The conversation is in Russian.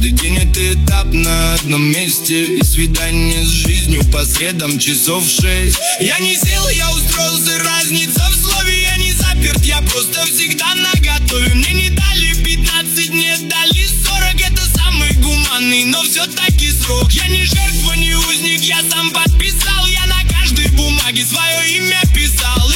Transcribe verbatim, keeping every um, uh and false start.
Каждый день это этап на одном месте, и свидание с жизнью по средам часов шесть. Я не сел, я устроился, разница в слове. Я не заперт, я просто всегда наготове. Мне не дали пятнадцать, не дали сорок. Это самый гуманный, но все-таки срок. Я не жертва, не узник, я сам подписал. Я на каждой бумаге свое имя писал.